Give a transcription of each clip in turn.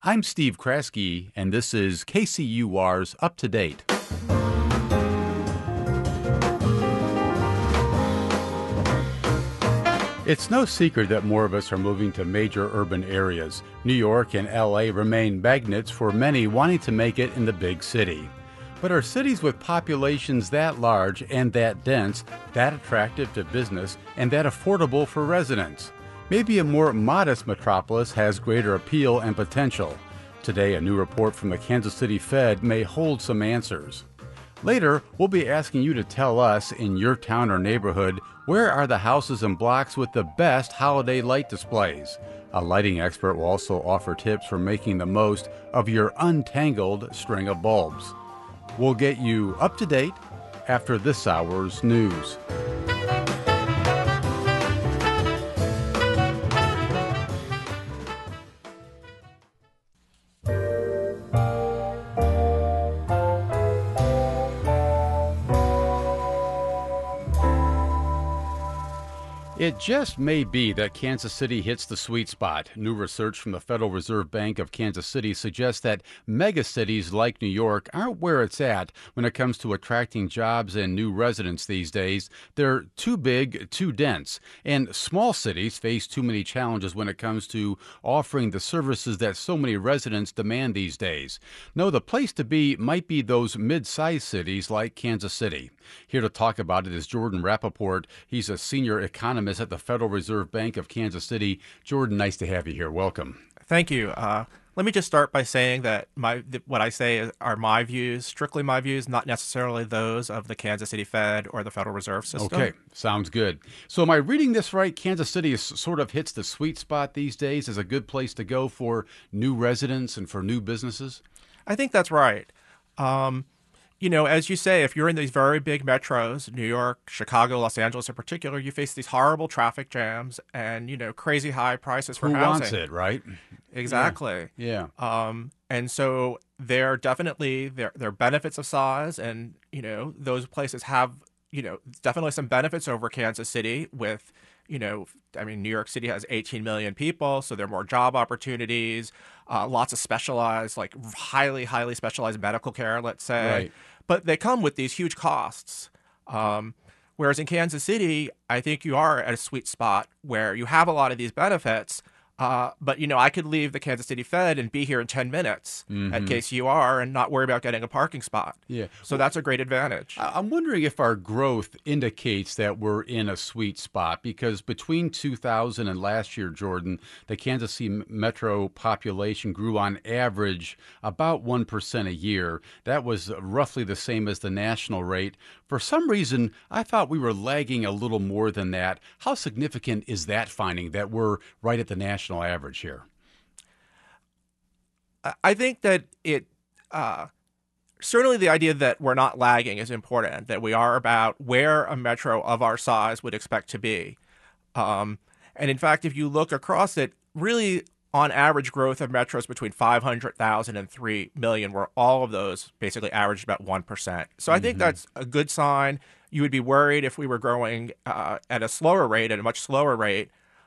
I'm Steve Kraske, and this is KCUR's Up to Date. It's no secret that more of us are moving to major urban areas. New York and LA remain magnets for many wanting to make it in the big city. But are cities with populations that large and that dense, that attractive to business, and that affordable for residents? Maybe a more modest metropolis has greater appeal and potential. Today, a new report from the Kansas City Fed may hold some answers. Later, we'll be asking you to tell us, in your town or neighborhood, where are the houses and blocks with the best holiday light displays? A lighting expert will also offer tips for making the most of your untangled string of bulbs. We'll get you up to date after this hour's news. It just may be that Kansas City hits the sweet spot. New research from the Federal Reserve Bank of Kansas City suggests that megacities like New York aren't where it's at when it comes to attracting jobs and new residents these days. They're too big, too dense, and small cities face too many challenges when it comes to offering the services that so many residents demand these days. No, the place to be might be those mid-sized cities like Kansas City. Here to talk about it is Jordan Rappaport. He's a senior economist at the Federal Reserve Bank of Kansas City. Jordan, nice to have you here. Welcome. Thank you. Let me just start by saying that what I say are my views, strictly my views, not necessarily those of the Kansas City Fed or the Federal Reserve System. Okay, sounds good. So am I reading this right? Kansas City sort of hits the sweet spot these days as a good place to go for new residents and for new businesses? I think that's right. As you say, if you're in these very big metros, New York, Chicago, Los Angeles in particular, you face these horrible traffic jams and, crazy high prices for Who housing. wants it, right? Exactly. Yeah. And so there are definitely there are benefits of size, and, those places have, definitely some benefits over Kansas City with, New York City has 18 million people, so there are more job opportunities, lots of specialized, like highly, highly specialized medical care, let's say. Right. But they come with these huge costs. Whereas in Kansas City, I think you are at a sweet spot where you have a lot of these benefits. But, I could leave the Kansas City Fed and be here in 10 minutes at KCUR and not worry about getting a parking spot. Yeah. So that's a great advantage. I'm wondering if our growth indicates that we're in a sweet spot, because between 2000 and last year, Jordan, the Kansas City metro population grew on average about 1% a year. That was roughly the same as the national rate. For some reason, I thought we were lagging a little more than that. How significant is that finding that we're right at the national average here? I think that certainly the idea that we're not lagging is important, that we are about where a metro of our size would expect to be. And in fact, if you look across it, really on average growth of metros between 500,000 and 3 million, where all of those basically averaged about 1%. So I think that's a good sign. You would be worried if we were growing at a slower rate, at a much slower rate.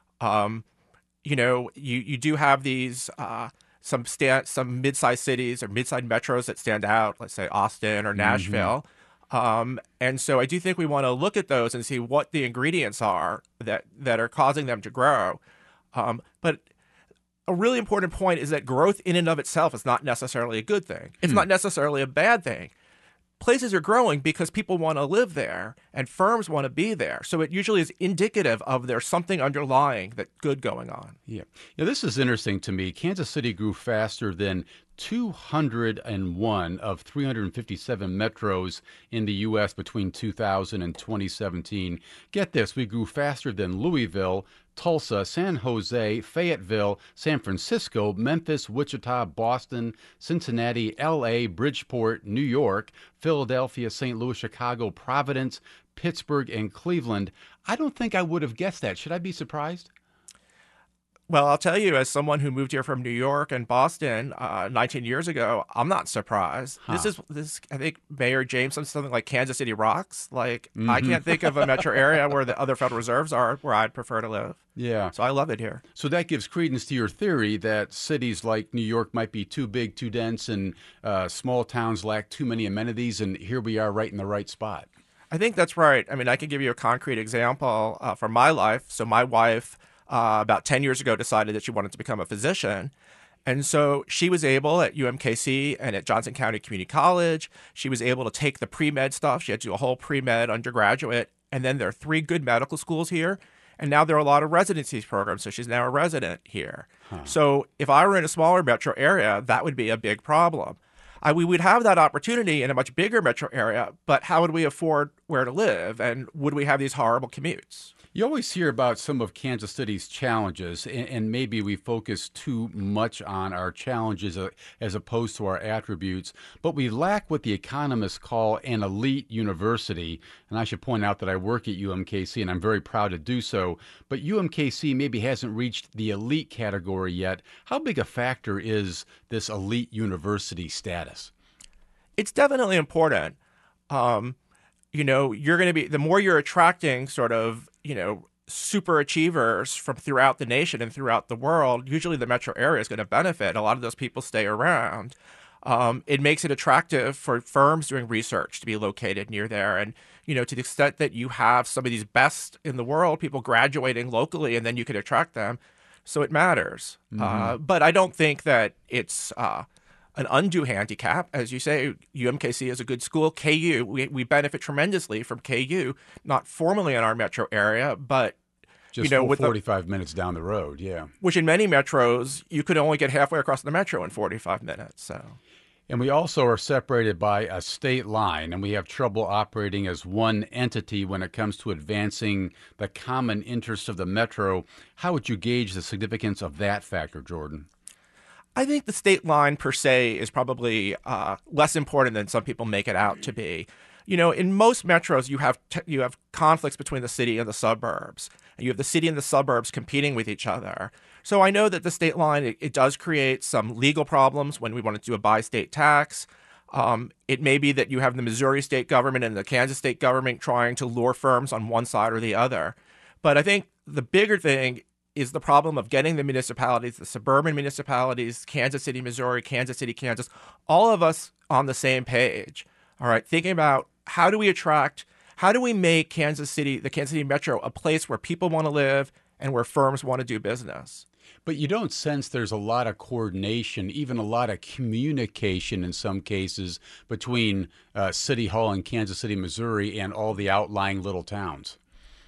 You do have these some mid-sized cities or mid-sized metros that stand out, let's say Austin or Nashville. And so I do think we want to look at those and see what the ingredients are that are causing them to grow. But a really important point is that growth in and of itself is not necessarily a good thing. It's not necessarily a bad thing. Places are growing because people want to live there and firms want to be there. So it usually is indicative of there's something underlying that's good going on. Yeah. This is interesting to me. Kansas City grew faster than 201 of 357 metros in the U.S. between 2000 and 2017. Get this, we grew faster than Louisville, Tulsa, San Jose, Fayetteville, San Francisco, Memphis, Wichita, Boston, Cincinnati, L.A., Bridgeport, New York, Philadelphia, St. Louis, Chicago, Providence, Pittsburgh, and Cleveland. I don't think I would have guessed that. Should I be surprised? Well, I'll tell you, as someone who moved here from New York and Boston 19 years ago, I'm not surprised. Huh. I think Mayor James said something like Kansas City rocks. Like, I Hmm. can't think of a metro area where the other Federal Reserves are where I'd prefer to live. Yeah. So I love it here. So that gives credence to your theory that cities like New York might be too big, too dense, and small towns lack too many amenities, and here we are right in the right spot. I think that's right. I mean, I can give you a concrete example from my life. So my wife, about 10 years ago, decided that she wanted to become a physician. And so she was able at UMKC and at Johnson County Community College, she was able to take the pre-med stuff. She had to do a whole pre-med undergraduate. And then there are three good medical schools here. And now there are a lot of residencies programs. So she's now a resident here. So if I were in a smaller metro area, that would be a big problem. We would have that opportunity in a much bigger metro area, but how would we afford where to live? And would we have these horrible commutes? You always hear about some of Kansas City's challenges, and maybe we focus too much on our challenges as opposed to our attributes, but we lack what the economists call an elite university. And I should point out that I work at UMKC, and I'm very proud to do so. But UMKC maybe hasn't reached the elite category yet. How big a factor is this elite university status? It's definitely important. Um, you're going to be, the more you're attracting sort of, super achievers from throughout the nation and throughout the world, usually the metro area is going to benefit. A lot of those people stay around. It makes it attractive for firms doing research to be located near there. And, to the extent that you have some of these best in the world, people graduating locally, and then you can attract them. So it matters. But I don't think that it's an undue handicap. As you say, UMKC is a good school. KU, we benefit tremendously from KU, not formally in our metro area, but Just with 45 minutes down the road, yeah. which in many metros you could only get halfway across the metro in 45 minutes. So And we also are separated by a state line, and we have trouble operating as one entity when it comes to advancing the common interests of the metro. How would you gauge the significance of that factor, Jordan? I think the state line per se is probably less important than some people make it out to be. In most metros, you have conflicts between the city and the suburbs. And you have the city and the suburbs competing with each other. So I know that the state line, it does create some legal problems when we want to do a bi-state tax. It may be that you have the Missouri state government and the Kansas state government trying to lure firms on one side or the other. But I think the bigger thing is the problem of getting the municipalities, the suburban municipalities, Kansas City, Missouri, Kansas City, Kansas, all of us on the same page. All right, thinking about how do we make Kansas City, the Kansas City Metro, a place where people want to live and where firms want to do business. But you don't sense there's a lot of coordination, even a lot of communication in some cases between City Hall in Kansas City, Missouri, and all the outlying little towns.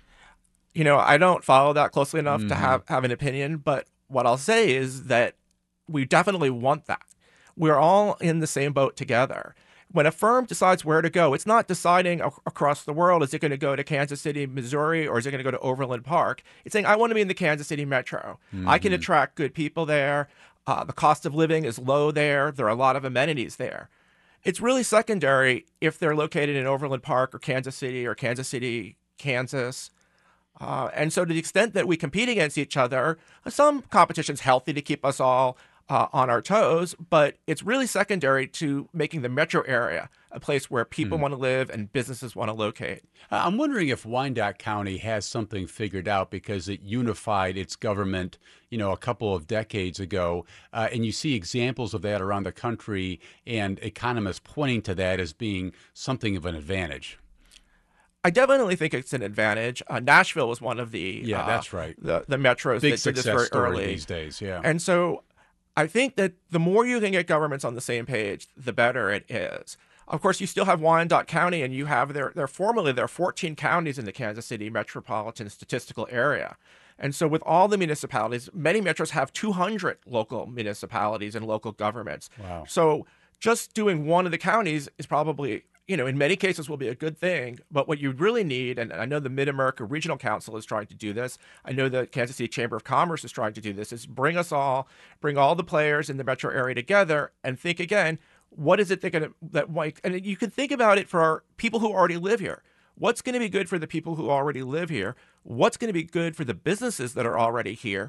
I don't follow that closely enough to have an opinion, but what I'll say is that we definitely want that. We're all in the same boat together. When a firm decides where to go, it's not deciding across the world, is it going to go to Kansas City, Missouri, or is it going to go to Overland Park? It's saying, I want to be in the Kansas City Metro. I can attract good people there. The cost of living is low there. There are a lot of amenities there. It's really secondary if they're located in Overland Park or Kansas City, Kansas. And so to the extent that we compete against each other, some competition's healthy to keep us all on our toes, but it's really secondary to making the metro area a place where people want to live and businesses want to locate. I'm wondering if Wyandotte County has something figured out because it unified its government, a couple of decades ago. And you see examples of that around the country and economists pointing to that as being something of an advantage. I definitely think it's an advantage. Nashville was one of the that's right. the metros Big that did this success very story early these days, yeah. And so I think that the more you can get governments on the same page, the better it is. Of course, you still have Wyandotte County, and you have there are 14 counties in the Kansas City metropolitan statistical area. And so with all the municipalities, many metros have 200 local municipalities and local governments. Wow. So just doing one of the counties is probably, in many cases will be a good thing. But what you really need, and I know the Mid-America Regional Council is trying to do this. I know the Kansas City Chamber of Commerce is trying to do this, is bring all the players in the metro area together and think again, what is it and you can think about it for our people who already live here. What's going to be good for the people who already live here? What's going to be good for the businesses that are already here?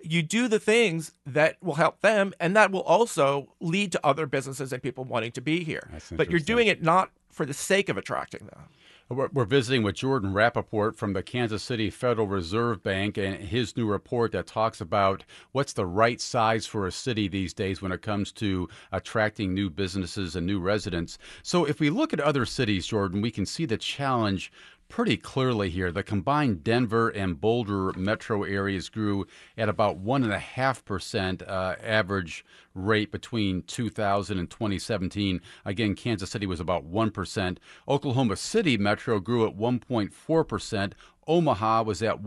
you do the things that will help them, and that will also lead to other businesses and people wanting to be here. That's But you're interesting. doing it not for the sake of attracting them. We're visiting with Jordan Rappaport from the Kansas City Federal Reserve Bank and his new report that talks about what's the right size for a city these days when it comes to attracting new businesses and new residents. So if we look at other cities, Jordan, we can see the challenge pretty clearly here. The combined Denver and Boulder metro areas grew at about 1.5% average rate between 2000 and 2017. Again, Kansas City was about 1%. Oklahoma City metro grew at 1.4%. Omaha was at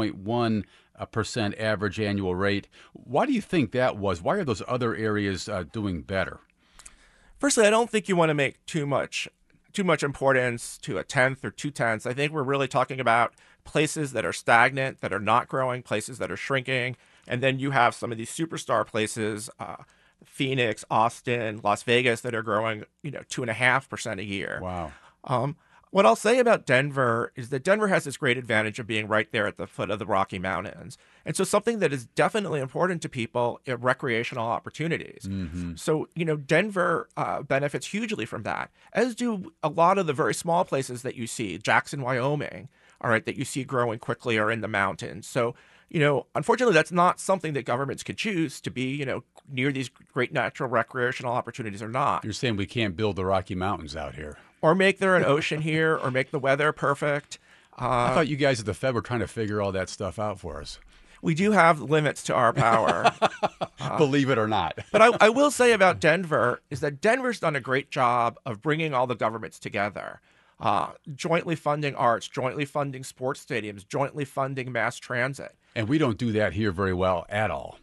1.1% average annual rate. Why do you think that was? Why are those other areas doing better? Firstly, I don't think you want to make too much importance to a tenth or 2/10. I think we're really talking about places that are stagnant, that are not growing, places that are shrinking. And then you have some of these superstar places, Phoenix, Austin, Las Vegas, that are growing, 2.5% a year. Wow. What I'll say about Denver is that Denver has this great advantage of being right there at the foot of the Rocky Mountains. And so something that is definitely important to people are recreational opportunities. So, Denver benefits hugely from that, as do a lot of the very small places that you see. Jackson, Wyoming, all right, that you see growing quickly are in the mountains. So, unfortunately, that's not something that governments could choose to be, near these great natural recreational opportunities or not. You're saying we can't build the Rocky Mountains out here. Or make there an ocean here, or make the weather perfect. I thought you guys at the Fed were trying to figure all that stuff out for us. We do have limits to our power. Believe it or not. But I will say about Denver is that Denver's done a great job of bringing all the governments together, jointly funding arts, jointly funding sports stadiums, jointly funding mass transit. And we don't do that here very well at all.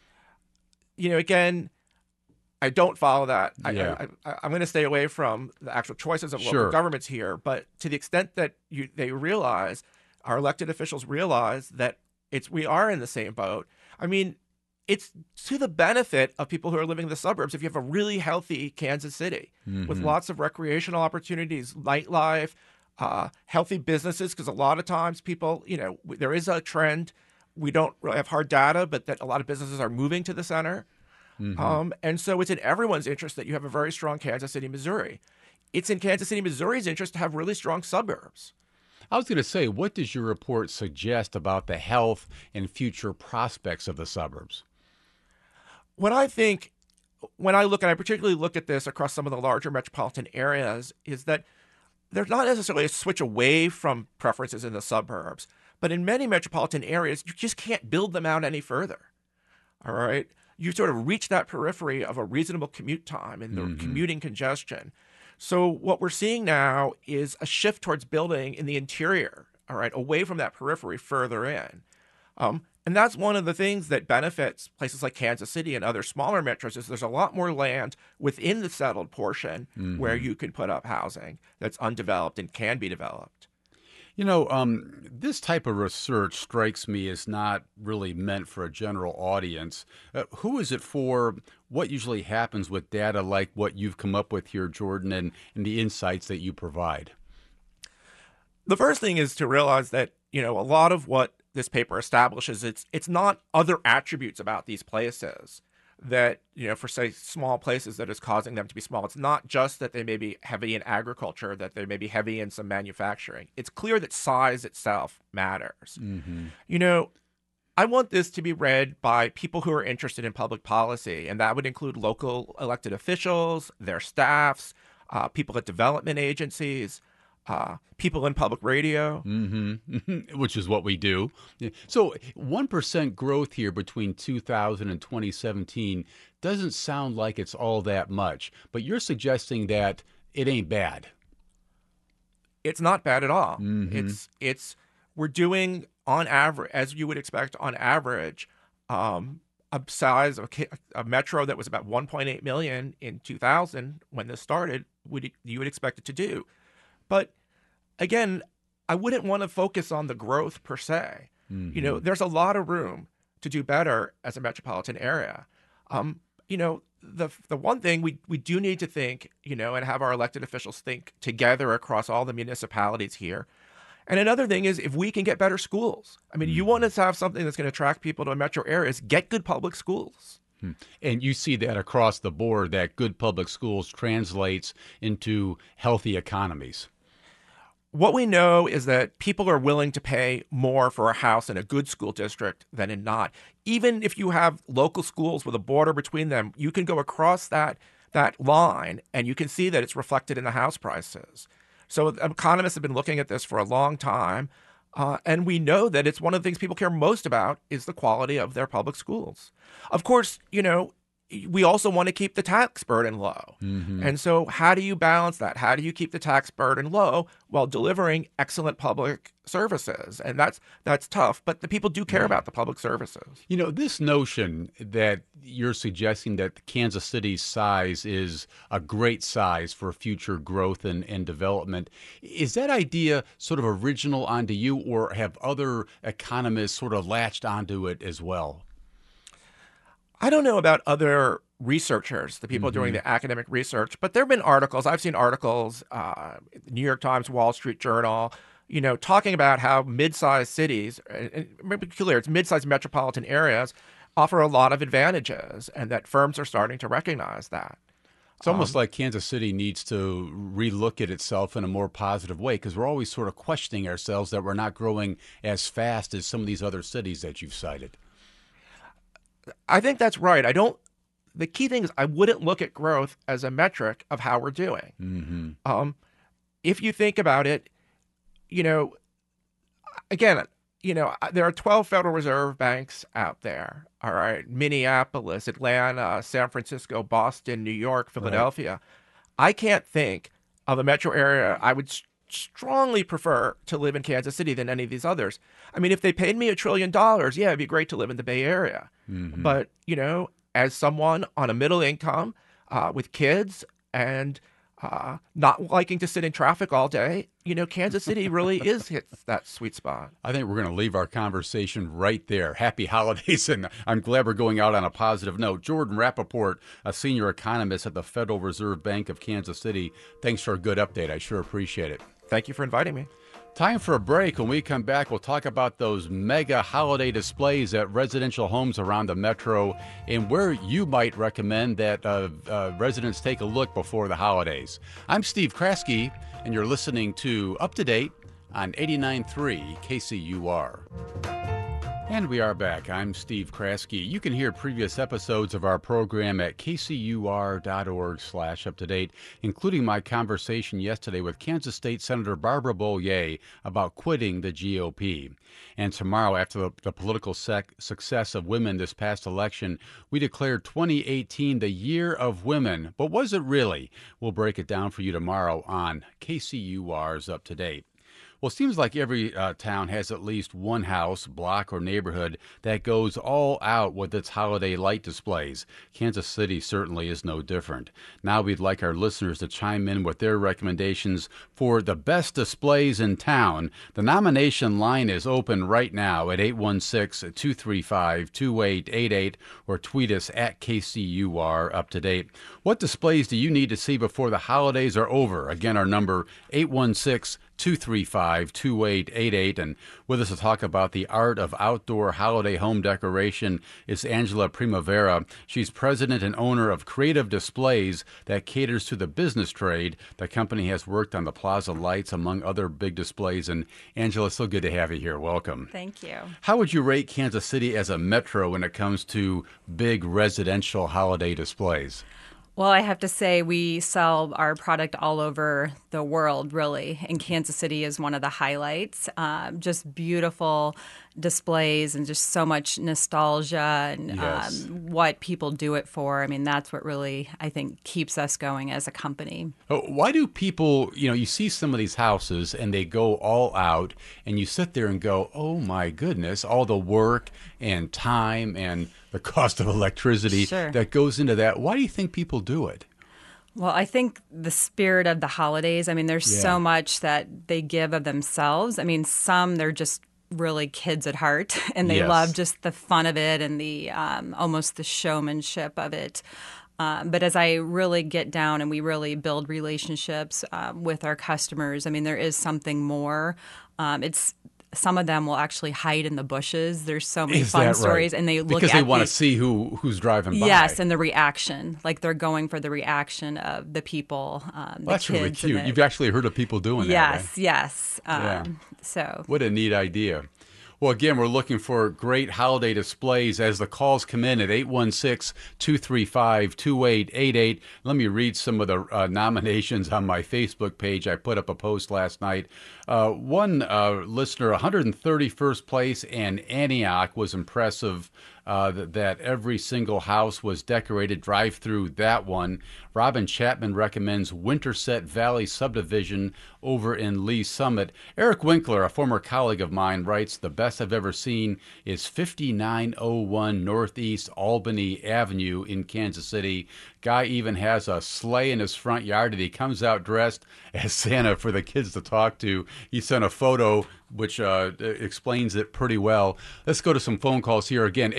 Again, I don't follow that. Yeah. I'm going to stay away from the actual choices of local Sure. governments here. But to the extent that they realize, our elected officials realize that we are in the same boat. I mean, it's to the benefit of people who are living in the suburbs if you have a really healthy Kansas City with lots of recreational opportunities, nightlife, healthy businesses, because a lot of times people, there is a trend. We don't really have hard data, but that a lot of businesses are moving to the center. And so it's in everyone's interest that you have a very strong Kansas City, Missouri. It's in Kansas City, Missouri's interest to have really strong suburbs. I was going to say, what does your report suggest about the health and future prospects of the suburbs? What I think, when I particularly look at this across some of the larger metropolitan areas, is that there's not necessarily a switch away from preferences in the suburbs, but in many metropolitan areas, you just can't build them out any further. All right? You sort of reach that periphery of a reasonable commute time and the commuting congestion. So what we're seeing now is a shift towards building in the interior, all right, away from that periphery further in. And that's one of the things that benefits places like Kansas City and other smaller metros is there's a lot more land within the settled portion where you can put up housing that's undeveloped and can be developed. This type of research strikes me as not really meant for a general audience. Who is it for? What usually happens with data like what you've come up with here, Jordan, and the insights that you provide? The first thing is to realize that, a lot of what this paper establishes, it's not other attributes about these places that, for say small places that is causing them to be small. It's not just that they may be heavy in agriculture, that they may be heavy in some manufacturing. It's clear that size itself matters. I want this to be read by people who are interested in public policy, and that would include local elected officials, their staffs, people at development agencies, people in public radio. Which is what we do. So 1% growth here between 2000 and 2017 doesn't sound like it's all that much, but you're suggesting that it ain't bad. It's not bad at all. We're doing on average, as you would expect on average, a size of a metro that was about 1.8 million in 2000 when this started, you would expect it to do. But again, I wouldn't want to focus on the growth per se. There's a lot of room to do better as a metropolitan area. The one thing we do need to think, and have our elected officials think together across all the municipalities here. And another thing is if we can get better schools. I mean, you want us to have something that's going to attract people to metro areas, get good public schools. And you see that across the board, that good public schools translates into healthy economies. What we know is that people are willing to pay more for a house in a good school district than in not. Even if you have local schools with a border between them, you can go across that line and you can see that it's reflected in the house prices. So economists have been looking at this for a long time, and we know that it's one of the things people care most about is the quality of their public schools. Of course, we also want to keep the tax burden low. And so how do you balance that? How do you keep the tax burden low while delivering excellent public services? And that's tough, but the people do care about the public services. This notion that you're suggesting that Kansas City's size is a great size for future growth and development, is that idea sort of original onto you, or have other economists sort of latched onto it as well? I don't know about other researchers, the people doing the academic research, but there have been articles. I've seen articles, New York Times, Wall Street Journal, talking about how mid-sized cities, and maybe clear, it's mid-sized metropolitan areas, offer a lot of advantages, and that firms are starting to recognize that. It's almost like Kansas City needs to relook at itself in a more positive way, because we're always sort of questioning ourselves that we're not growing as fast as some of these other cities that you've cited. I think that's right. The key thing is I wouldn't look at growth as a metric of how we're doing. If you think about it, again, there are 12 Federal Reserve banks out there. All right. Minneapolis, Atlanta, San Francisco, Boston, New York, Philadelphia. Right. I can't think of a metro area I would strongly prefer to live in Kansas City than any of these others. I mean, if they paid me $1 trillion, yeah, it'd be great to live in the Bay Area. But, as someone on a middle income with kids and not liking to sit in traffic all day, Kansas City really hits that sweet spot. I think we're going to leave our conversation right there. Happy holidays, and I'm glad we're going out on a positive note. Jordan Rappaport, a senior economist at the Federal Reserve Bank of Kansas City, thanks for a good update. I sure appreciate it. Thank you for inviting me. Time for a break. When we come back, we'll talk about those mega holiday displays at residential homes around the metro and where you might recommend that residents take a look before the holidays. I'm Steve Kraske, and you're listening to Up to Date on 89.3 KCUR. And we are back. I'm Steve Kraske. You can hear previous episodes of our program at kcur.org/uptodate, including my conversation yesterday with Kansas State Senator Barbara Bollier about quitting the GOP. And tomorrow, after the political success of women this past election, we declared 2018 the Year of Women. But was it really? We'll break it down for you tomorrow on KCUR's Up to Date. Well, it seems like every town has at least one house, block, or neighborhood that goes all out with its holiday light displays. Kansas City certainly is no different. Now we'd like our listeners to chime in with their recommendations for the best displays in town. The nomination line is open right now at 816-235-2888 or tweet us at KCUR Up to Date. What displays do you need to see before the holidays are over? Again, our number 816-235-2888. And with us to talk about the art of outdoor holiday home decoration is Angela Primavera. She's president and owner of Creative Displays that caters to the business trade. The company has worked on the Plaza Lights, among other big displays. And Angela, so good to have you here. Welcome. Thank you. How would you rate Kansas City as a metro when it comes to big residential holiday displays? Well, I have to say we sell our product all over the world, really, and Kansas City is one of the highlights. Just beautiful displays and just so much nostalgia and Yes. What people do it for. I mean, that's what really, I think, keeps us going as a company. Why do people, you see some of these houses and they go all out and you sit there and go, oh my goodness, all the work and time and the cost of electricity Sure. that goes into that. Why do you think people do it? Well, I think the spirit of the holidays, I mean, there's Yeah. so much that they give of themselves. I mean, some they're just really kids at heart and they Yes. love just the fun of it and the almost the showmanship of it. But as I really get down and we really build relationships with our customers, I mean, there is something more. It's some of them will actually hide in the bushes. There's so many Is fun that stories, right? and they look Because at they want to see who's driving by. Yes, and the reaction, like they're going for the reaction of the people, the Well, that's kids. really cute. You've actually heard of people doing that, right? Yes. Yeah. So What a neat idea. Well, again, we're looking for great holiday displays as the calls come in at 816-235-2888. Let me read some of the nominations on my Facebook page. I put up a post last night. One listener, 131st place, and Antioch was impressive. That every single house was decorated. Drive through that one. Robin Chapman recommends Winterset Valley Subdivision over in Lee Summit. Eric Winkler, a former colleague of mine, writes, the best I've ever seen is 5901 Northeast Albany Avenue in Kansas City. Guy even has a sleigh in his front yard and he comes out dressed as Santa for the kids to talk to. He sent a photo which explains it pretty well. Let's go to some phone calls here again.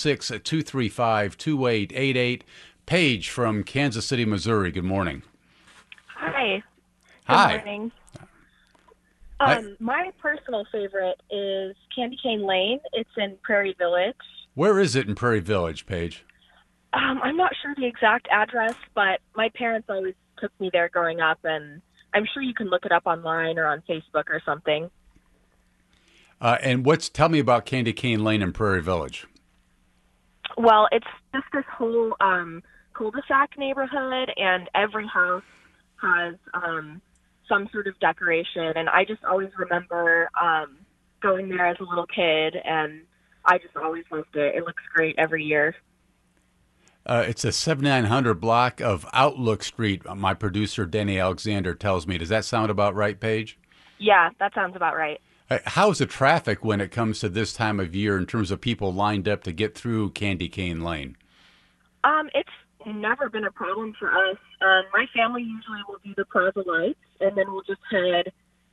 816-235-2888. Paige from Kansas City, Missouri. Good morning. Hi. Hi. Good morning. Hi. My personal favorite is Candy Cane Lane. It's in Prairie Village. Where is it in Prairie Village, Paige? I'm not sure the exact address, but my parents always took me there growing up, and I'm sure you can look it up online or on Facebook or something. And tell me about Candy Cane Lane in Prairie Village. Well, it's just this whole cul-de-sac neighborhood, and every house has some sort of decoration. And I just always remember going there as a little kid, and I just always loved it. It looks great every year. It's a 7900 block of Outlook Street, my producer, Danny Alexander, tells me. Does that sound about right, Paige? Yeah, that sounds about right. How's the traffic when it comes to this time of year in terms of people lined up to get through Candy Cane Lane? It's never been a problem for us. My family usually will do the Plaza Lights, and then we'll just head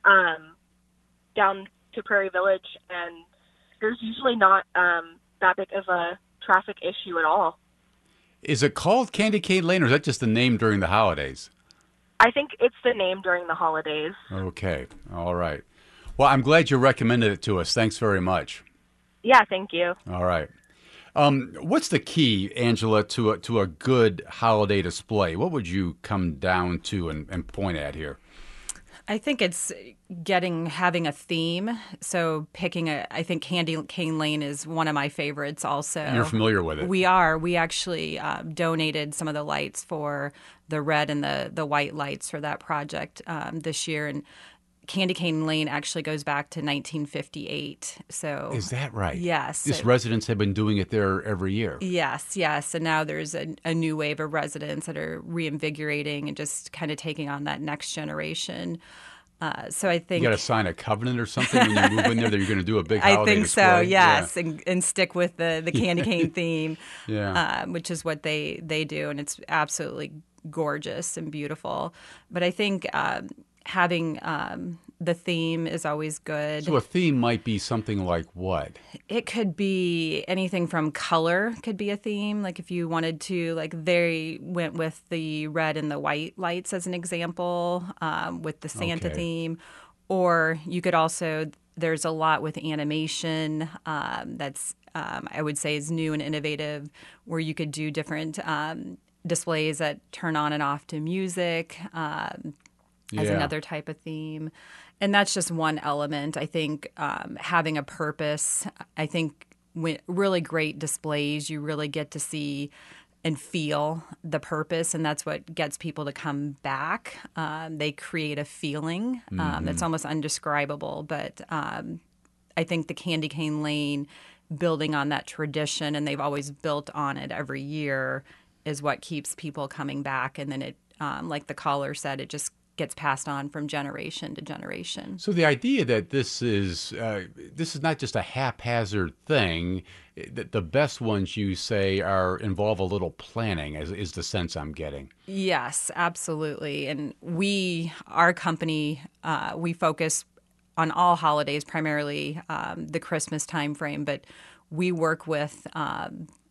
down to Prairie Village, and there's usually not that big of a traffic issue at all. Is it called Candy Cane Lane, or is that just the name during the holidays? I think it's the name during the holidays. Okay. All right. Well, I'm glad you recommended it to us. Thanks very much. Yeah, thank you. All right. What's the key, Angela, to a good holiday display? What would you come down to and point at here? I think it's having a theme. So I think Candy Cane Lane is one of my favorites also. You're familiar with it. We are. We actually donated some of the lights for the red and the white lights for that project this year. And Candy Cane Lane actually goes back to 1958. So is that right? Yes. These residents have been doing it there every year. Yes. And now there's a new wave of residents that are reinvigorating and just kind of taking on that next generation. So I think you got to sign a covenant or something when you move in there that you're going to do a big holiday I think display. So, yes, yeah. and stick with the candy cane theme, which is what they do, and it's absolutely gorgeous and beautiful. But I think having the theme is always good. So a theme might be something like what? It could be anything from color could be a theme. Like if you wanted to, like they went with the red and the white lights as an example with the Santa theme. Or you could also, there's a lot with animation that's I would say is new and innovative where you could do different displays that turn on and off to music as another type of theme. And that's just one element. I think having a purpose, I think when really great displays, you really get to see and feel the purpose, and that's what gets people to come back. They create a feeling that's almost undescribable, but I think the Candy Cane Lane, building on that tradition, and they've always built on it every year, is what keeps people coming back. And then it, like the caller said, it just gets passed on from generation to generation. So the idea that this is not just a haphazard thing, that the best ones you say involve a little planning, is the sense I'm getting. Yes, absolutely. And our company, we focus on all holidays, primarily the Christmas time frame, but we work with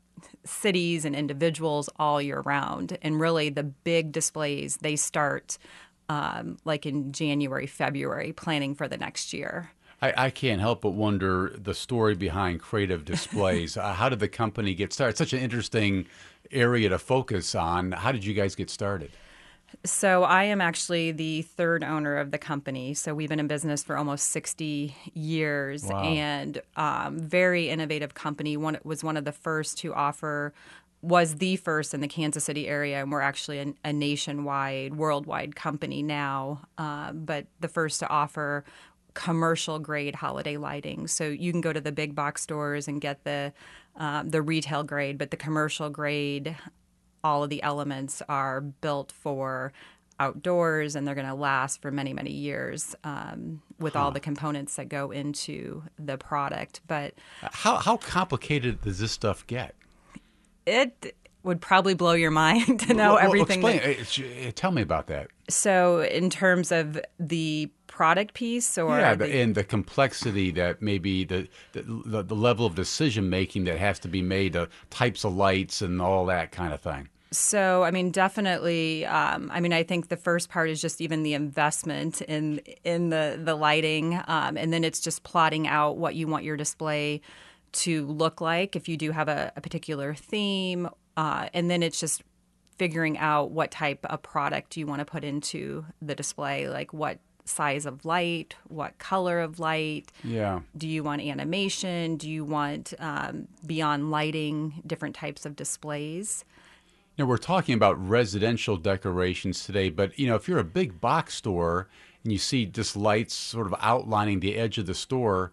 cities and individuals all year round. And really, the big displays, they start like in January, February, planning for the next year. I can't help but wonder the story behind Creative Displays. How did the company get started? Such an interesting area to focus on. How did you guys get started? So I am actually the third owner of the company. So we've been in business for almost 60 years. Wow. And very innovative company. Was one of the first to offer, was the first in the Kansas City area, and we're actually a nationwide, worldwide company now, but the first to offer commercial grade holiday lighting. So you can go to the big box stores and get the retail grade, but the commercial grade, all of the elements are built for outdoors, and they're going to last for many, many years with all the components that go into the product. But how complicated does this stuff get? it would probably blow your mind to know everything. Explain. Tell me about that. So in terms of the product piece, or and the complexity that maybe the level of decision making that has to be made, the types of lights and all that kind of thing. So, I mean, definitely. I think the first part is just even the investment in the lighting, and then it's just plotting out what you want your display to look like if you do have a particular theme, and then it's just figuring out what type of product you want to put into the display, like what size of light, what color of light. Yeah. Do you want animation? Do you want beyond lighting, different types of displays? Now, we're talking about residential decorations today, but, if you're a big box store and you see just lights sort of outlining the edge of the store,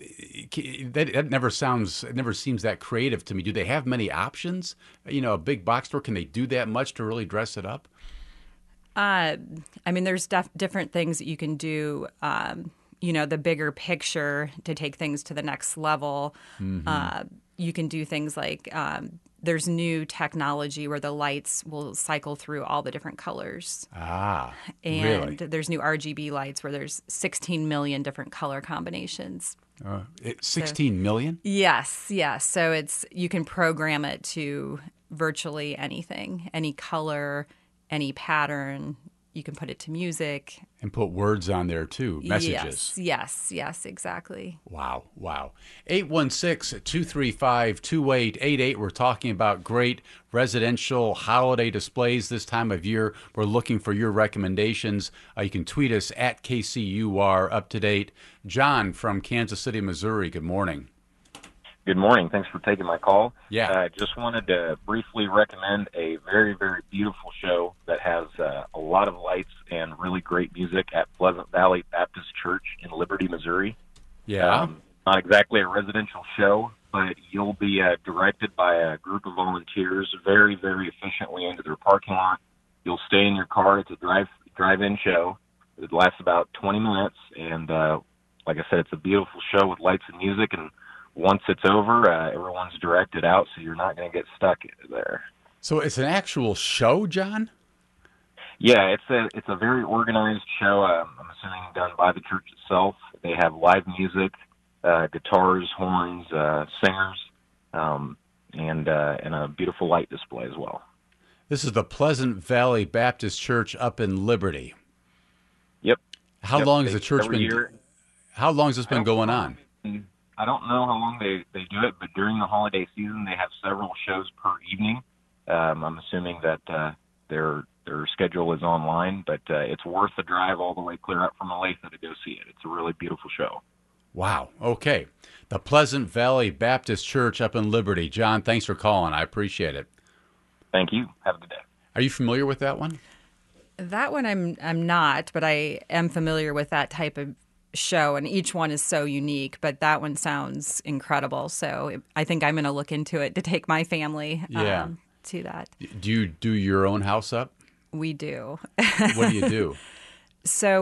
that never seems that creative to me. Do they have many options? A big box store, can they do that much to really dress it up? There's different things that you can do. The bigger picture to take things to the next level. Mm-hmm. You can do things like there's new technology where the lights will cycle through all the different colors. And really? There's new RGB lights where there's 16 million different color combinations. 16 million? Yes. So you can program it to virtually anything, any color, any pattern. You can put it to music. And put words on there, too, messages. Yes, exactly. Wow. 816-235-2888. We're talking about great residential holiday displays this time of year. We're looking for your recommendations. You can tweet us at KCUR Up to Date. John from Kansas City, Missouri, good morning. Good morning. Thanks for taking my call. Yeah. Just wanted to briefly recommend a very, very beautiful show that has a lot of lights and really great music at Pleasant Valley Baptist Church in Liberty, Missouri. Yeah. Not exactly a residential show, but you'll be directed by a group of volunteers very, very efficiently into their parking lot. You'll stay in your car. It's a drive-in show. It lasts about 20 minutes, and like I said, it's a beautiful show with lights and music, and once it's over, everyone's directed out, so you're not going to get stuck there. So it's an actual show, John? Yeah, it's a very organized show. I'm assuming done by the church itself. They have live music, guitars, horns, singers, and a beautiful light display as well. This is the Pleasant Valley Baptist Church up in Liberty. Yep. How long has the church been? How long has this been going on? I don't know how long they do it, but during the holiday season, they have several shows per evening. I'm assuming that their schedule is online, but it's worth the drive all the way clear up from Olathe to go see it. It's a really beautiful show. Wow. Okay. The Pleasant Valley Baptist Church up in Liberty. John, thanks for calling. I appreciate it. Thank you. Have a good day. Are you familiar with that one? That one I'm not, but I am familiar with that type of show, and each one is so unique, but that one sounds incredible. So I think I'm going to look into it to take my family to that. Do you do your own house up? We do. What do you do? So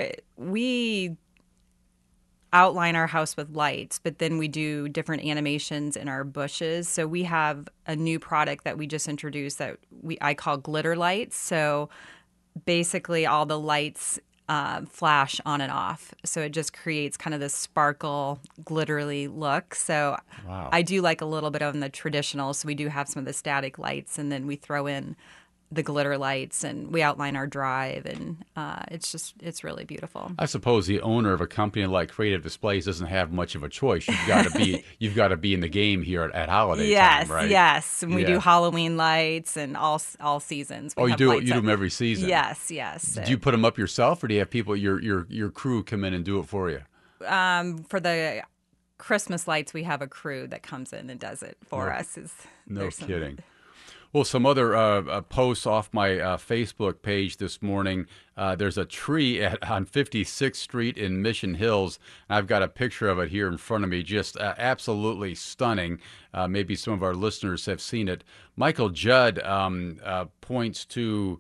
we outline our house with lights, but then we do different animations in our bushes. So we have a new product that we just introduced that I call glitter lights. So basically all the lights flash on and off. So it just creates kind of this sparkle, glittery look. So Wow. I do like a little bit of the traditional. So we do have some of the static lights, and then we throw in the glitter lights, and we outline our drive, and it's really beautiful. I suppose the owner of a company like Creative Displays doesn't have much of a choice. You've got to be in the game here at holiday time, right? Yes. And we Yeah. do Halloween lights and all seasons. We Oh, you have do lights up. them every season. Yes. Do you put them up yourself, or do you have people your crew come in and do it for you? For the Christmas lights, we have a crew that comes in and does it for us. No kidding. Well, some other posts off my Facebook page this morning. There's a tree on 56th Street in Mission Hills. I've got a picture of it here in front of me, just absolutely stunning. Maybe some of our listeners have seen it. Michael Judd points to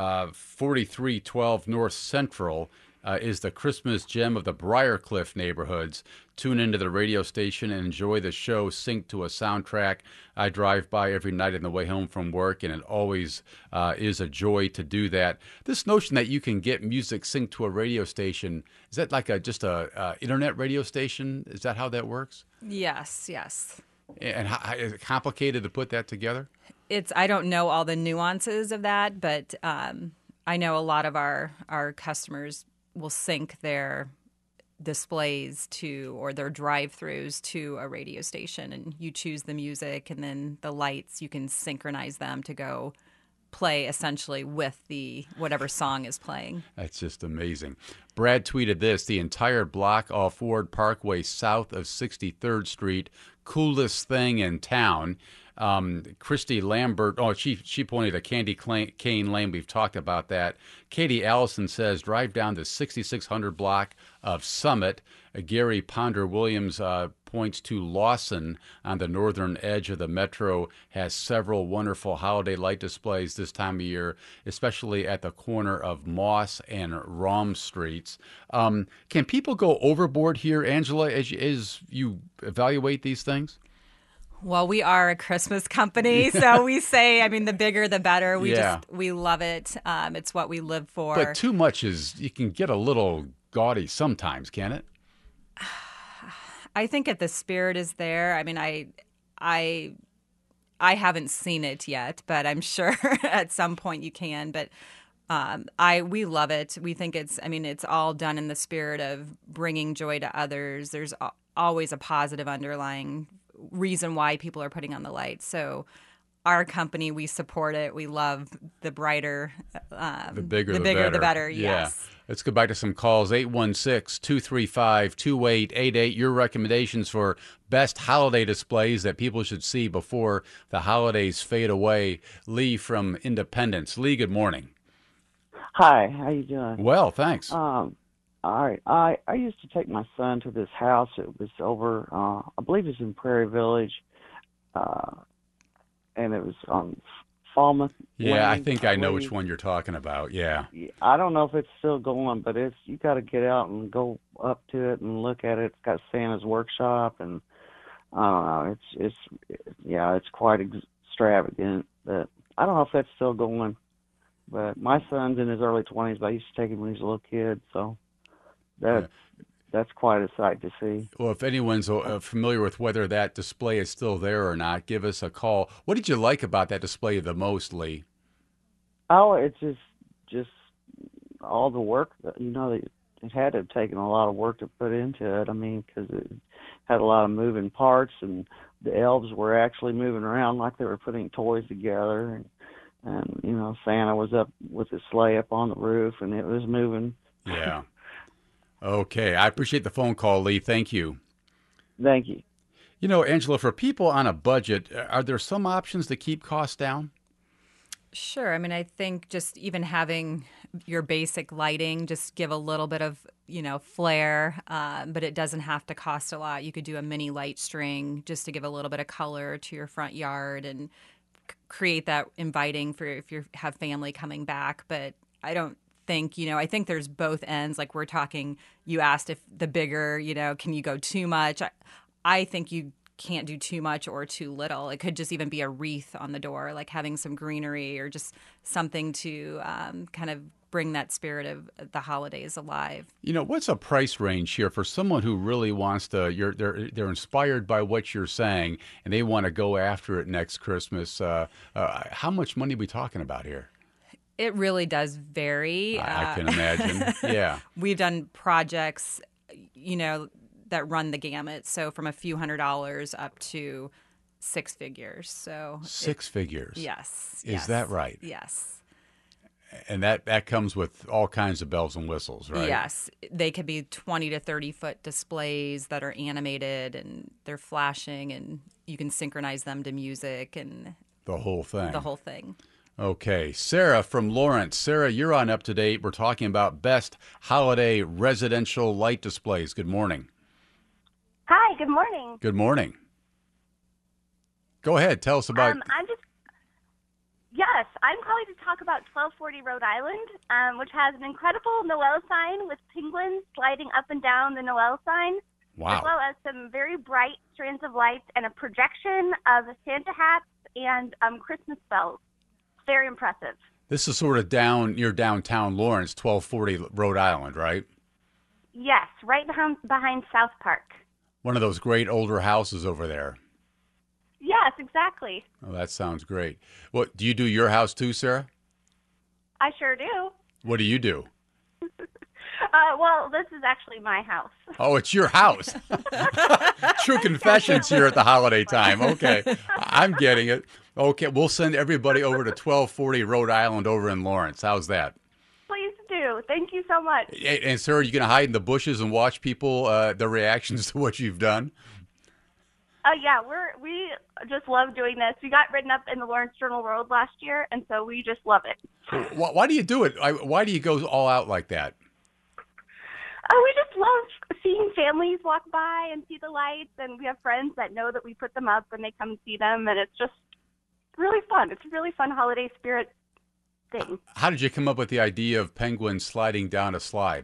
4312 North Central is the Christmas gem of the Briarcliff neighborhoods. Tune into the radio station and enjoy the show synced to a soundtrack. I drive by every night on the way home from work, and it always is a joy to do that. This notion that you can get music synced to a radio station, is that like just a internet radio station? Is that how that works? Yes. And how, is it complicated to put that together? I don't know all the nuances of that, but I know a lot of our customers will sync their displays to, or their drive-throughs to, a radio station, and you choose the music, and then the lights, you can synchronize them to go play essentially with the whatever song is playing. That's just amazing. Brad tweeted this: the entire block off Ford Parkway south of 63rd Street, coolest thing in town. Christy Lambert, she pointed to Candy Cane Lane. We've talked about that. Katie Allison says, drive down the 6600 block of Summit. Gary Ponder Williams points to Lawson on the northern edge of the metro, has several wonderful holiday light displays this time of year, especially at the corner of Moss and Rom Streets. Can people go overboard here, Angela, as you evaluate these things? Well, we are a Christmas company, so we say, the bigger the better. We love it. It's what we live for. But too much you can get a little gaudy sometimes, can it? I think if the spirit is there, I haven't seen it yet, but I'm sure at some point you can. But we love it. We think it's all done in the spirit of bringing joy to others. There's always a positive underlying reason why people are putting on the lights. So our company, we support it. We love the brighter, the bigger the better. Yes. Yeah. Let's go back to some calls. 816-235-2888. Your recommendations for best holiday displays that people should see before the holidays fade away. Lee from Independence. Lee, good morning. Hi, how you doing? Well, thanks. All right. I used to take my son to this house. It was over, I believe it's in Prairie Village, and it was on Falmouth Lane. Yeah, I think I know which one you're talking about. Yeah. I don't know if it's still going, but you got to get out and go up to it and look at it. It's got Santa's workshop, and I don't know. It's quite extravagant. But I don't know if that's still going. But my son's in his early 20s, but I used to take him when he was a little kid, so. That's quite a sight to see. Well, if anyone's familiar with whether that display is still there or not, give us a call. What did you like about that display the most, Lee? Oh, it's just all the work. It had to have taken a lot of work to put into it. Because it had a lot of moving parts, and the elves were actually moving around like they were putting toys together. And Santa was up with his sleigh up on the roof, and it was moving. Yeah. Okay. I appreciate the phone call, Lee. Thank you. Thank you. Angela, for people on a budget, are there some options to keep costs down? Sure. I think just even having your basic lighting, just give a little bit of, flair, but it doesn't have to cost a lot. You could do a mini light string just to give a little bit of color to your front yard and create that inviting for if you have family coming back. But I don't think, I think there's both ends. Like we're talking, you asked if the bigger, can you go too much? I think you can't do too much or too little. It could just even be a wreath on the door, like having some greenery or just something to kind of bring that spirit of the holidays alive. What's a price range here for someone who really wants to? They're inspired by what you're saying, and they want to go after it next Christmas. How much money are we talking about here? It really does vary. I can imagine. Yeah, we've done projects, that run the gamut. So from a few $100s up to six figures. So six figures. Yes. Is that right? Yes. And that comes with all kinds of bells and whistles, right? Yes. They could be 20 to 30-foot displays that are animated and they're flashing and you can synchronize them to music and the whole thing. The whole thing. Okay. Sarah from Lawrence. Sarah, you're on Up to Date. We're talking about best holiday residential light displays. Good morning. Hi, good morning. Good morning. Go ahead. Tell us about... Yes, I'm calling to talk about 1240 Rhode Island, which has an incredible Noel sign with penguins sliding up and down the Noel sign. Wow. As well as some very bright strands of lights and a projection of Santa hats and Christmas bells. Very impressive. This is sort of near downtown Lawrence, 1240 Rhode Island, right? Yes, right behind South Park. One of those great older houses over there. Yes, exactly. Oh, that sounds great. What do you do your house too, Sarah? I sure do. What do you do? Well, this is actually my house. Oh, it's your house. True confessions here at the holiday time. Okay, I'm getting it. Okay, we'll send everybody over to 1240 Rhode Island over in Lawrence. How's that? Please do. Thank you so much. And Sarah, you going to hide in the bushes and watch people, their reactions to what you've done? Yeah, we just love doing this. We got written up in the Lawrence Journal World last year, and so we just love it. Why do you do it? Why do you go all out like that? We just love seeing families walk by and see the lights, and we have friends that know that we put them up and they come and see them, and it's just really fun. It's a really fun holiday spirit thing. How did you come up with the idea of penguins sliding down a slide?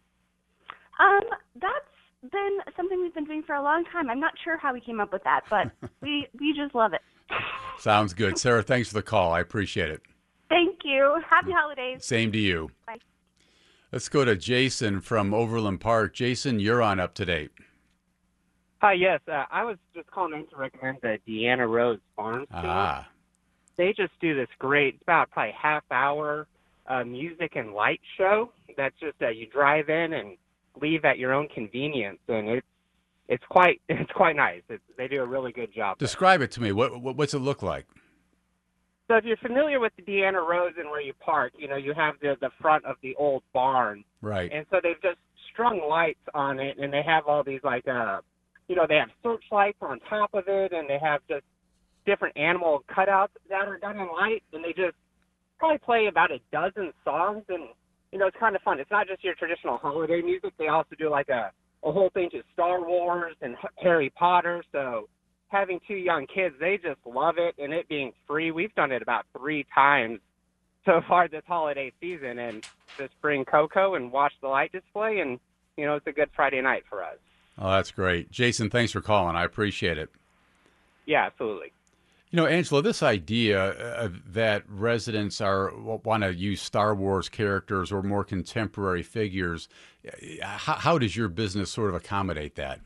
That's been something we've been doing for a long time. I'm not sure how we came up with that, but we just love it. Sounds good. Sarah, thanks for the call. I appreciate it. Thank you. Happy holidays. Same to you. Bye. Let's go to Jason from Overland Park. Jason, you're on Up to Date. Hi, yes. I was just calling in to recommend the Deanna Rose Farm Store. They just do this great, it's about probably half-hour music and light show. That's just you drive in and leave at your own convenience, and it's quite nice. They do a really good job. Describe it to me. What's it look like? So if you're familiar with the Deanna Rose and where you park, you have the front of the old barn. Right. And so they've just strung lights on it, and they have all these they have searchlights on top of it, and they have just different animal cutouts that are done in light, and they just probably play about a dozen songs, and it's kind of fun. It's not just your traditional holiday music. They also do like a whole bunch of Star Wars and Harry Potter. So having two young kids, they just love it, and it being free. We've done it about 3 times so far this holiday season, and just bring Coco and watch the light display, and it's a good Friday night for us. Oh, that's great. Jason, thanks for calling. I appreciate it. Yeah, absolutely. Angela, this idea that residents want to use Star Wars characters or more contemporary figures, how does your business sort of accommodate that?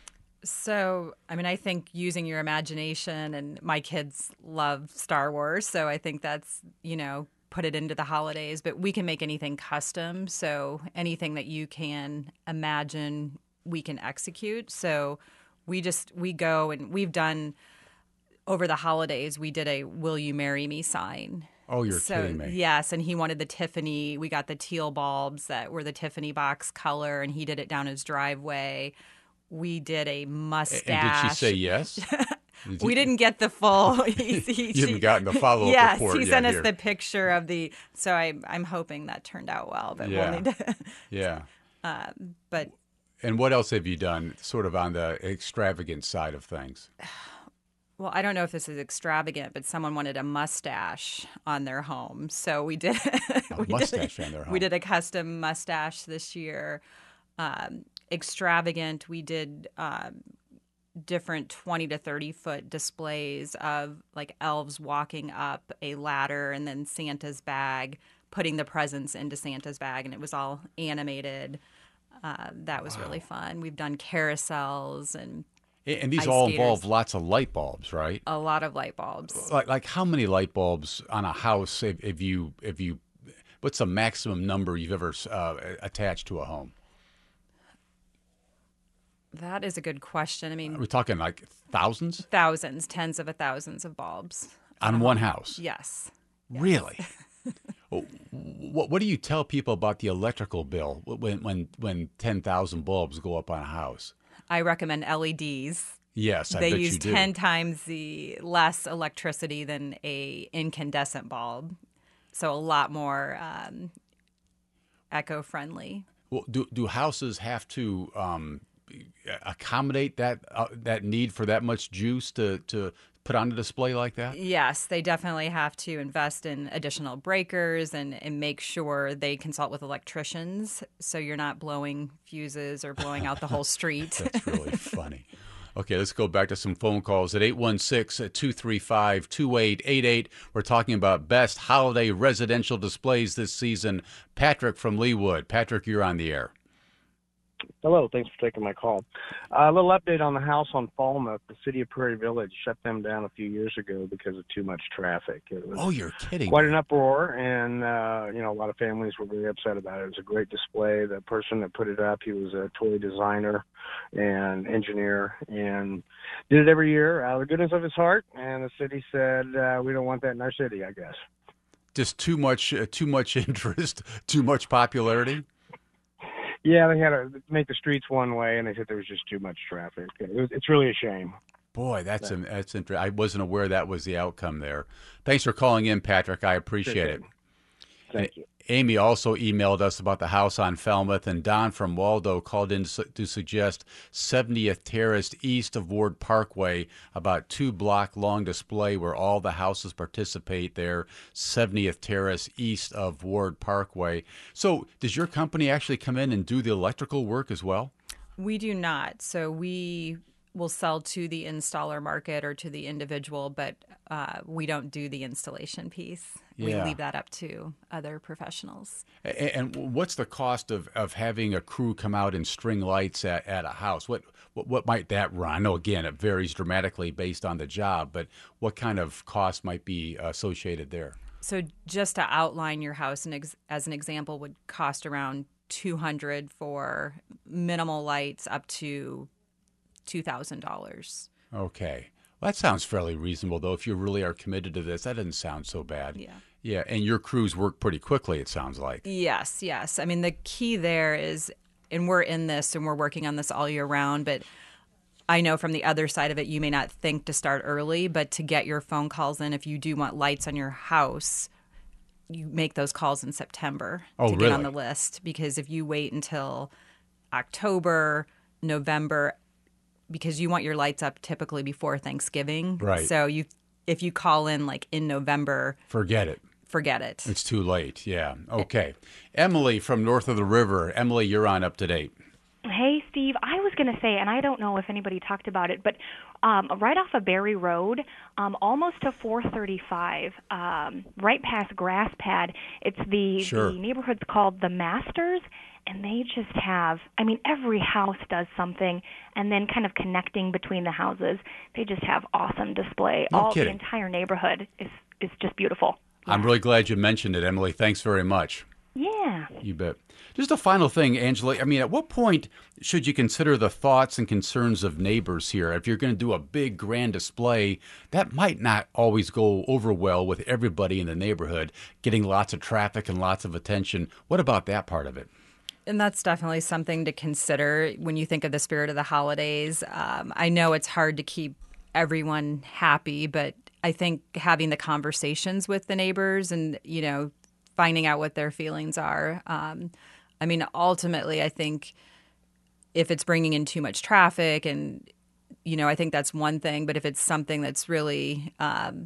So, I think using your imagination, and my kids love Star Wars, so I think that's, put it into the holidays, but we can make anything custom. So anything that you can imagine, we can execute. So we go, and we've done over the holidays, we did a "Will You Marry Me" sign. Oh, you're kidding me. Yes, and he wanted the Tiffany. We got the teal bulbs that were the Tiffany box color, and he did it down his driveway. We did a mustache. And did she say yes? We didn't get the full. You haven't gotten the follow-up yes, report he yet sent us here. the picture of the. So I'm hoping that turned out well, but yeah. we'll need to. Yeah. But. And what else have you done, sort of on the extravagant side of things? Well, I don't know if this is extravagant, but someone wanted a mustache on their home, so we did. On their home. We did a custom mustache this year. Extravagant. We did different 20 to 30 foot displays of like elves walking up a ladder and then Santa's bag, putting the presents into Santa's bag, and it was all animated. That was really fun. We've done carousels and And these ice all skaters. involve lots of light bulbs, right? A lot of light bulbs. Like how many light bulbs on a house if you what's the maximum number you've ever attached to a home? That is a good question. I Are mean, we talking like thousands thousands, tens of thousands of bulbs. on one house? Yes. Really? What do you tell people about the electrical bill when 10,000 bulbs go up on a house? I recommend LEDs. Yes, I They bet use you do. 10 times the less electricity than a incandescent bulb. So a lot more eco-friendly. Well, do houses have to accommodate that need for that much juice to put on a display like that? Yes, they definitely have to invest in additional breakers and make sure they consult with electricians so you're not blowing fuses or blowing out the whole street. That's really funny. Okay, let's go back to some phone calls at 816-235-2888. We're talking about best holiday residential displays this season. Patrick from Leawood. Patrick, you're on the air. Hello, thanks for taking my call. A little update on the house on Falmouth. The city of Prairie Village shut them down a few years ago because of too much traffic. It was Oh, you're kidding quite me. an uproar, and a lot of families were very upset about it. It was a great display. The person that put it up, he was a toy designer and engineer, and did it every year out of the goodness of his heart. And the city said, we don't want that in our city, I guess. Just too much interest, too much popularity? Yeah, they had to make the streets one way, and they said there was just too much traffic. It's really a shame. Boy, that's interesting. I wasn't aware that was the outcome there. Thanks for calling in, Patrick. I appreciate it. Thank you. Amy also emailed us about the house on Falmouth, and Don from Waldo called in to suggest 70th Terrace east of Ward Parkway, about 2-block long display where all the houses participate there, 70th Terrace east of Ward Parkway. So does your company actually come in and do the electrical work as well? We do not. So we will sell to the installer market or to the individual, but we don't do the installation piece. We Yeah. leave that up to other professionals. And what's the cost of having a crew come out and string lights at a house? What might that run? I know, again, it varies dramatically based on the job, but what kind of cost might be associated there? So just to outline your house, as an example, would cost around $200 for minimal lights up to $2,000. Okay. Well, that sounds fairly reasonable, though. If you really are committed to this, that doesn't sound so bad. Yeah. Yeah, and your crews work pretty quickly, it sounds like. Yes. I mean, the key there is, and we're in this and we're working on this all year round, but I know from the other side of it, you may not think to start early, but to get your phone calls in, if you do want lights on your house, you make those calls in September to get on the list. Because if you wait until October, November, because you want your lights up typically before Thanksgiving. Right. So if you call in like in November, Forget it. forget it. It's too late. Yeah. Okay. Emily from north of the river. Emily, you're on up to date. Hey, Steve. I was going to say, and I don't know if anybody talked about it, but right off of Berry Road, almost to 435, right past Grass Pad, it's the neighborhood's called The Masters, and they just have, I mean, every house does something, and then kind of connecting between the houses, they just have awesome display. No kidding. The entire neighborhood is just beautiful. I'm really glad you mentioned it, Emily. Thanks very much. Yeah. You bet. Just a final thing, Angela. I mean, at what point should you consider the thoughts and concerns of neighbors here? If you're going to do a big, grand display, that might not always go over well with everybody in the neighborhood, getting lots of traffic and lots of attention. What about that part of it? And that's definitely something to consider when you think of the spirit of the holidays. I know it's hard to keep everyone happy, but I think having the conversations with the neighbors and, finding out what their feelings are. I mean, ultimately, I think if it's bringing in too much traffic and, I think that's one thing. But if it's something that's really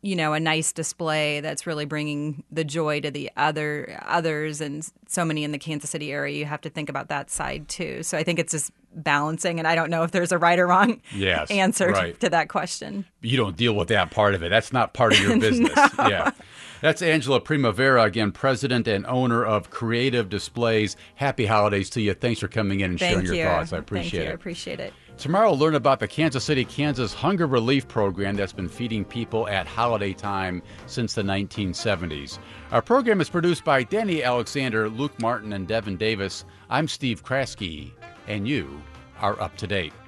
a nice display that's really bringing the joy to the others, and so many in the Kansas City area, you have to think about that side too. So I think it's just balancing, and I don't know if there's a right or wrong answer to that question. You don't deal with that part of it. That's not part of your business. No. Yeah. That's Angela Primavera, again, president and owner of Creative Displays. Happy holidays to you. Thanks for coming in and sharing your thoughts. I appreciate it. I appreciate it. Tomorrow, we'll learn about the Kansas City, Kansas Hunger Relief Program that's been feeding people at holiday time since the 1970s. Our program is produced by Danny Alexander, Luke Martin, and Devin Davis. I'm Steve Kraske, and you are up to date.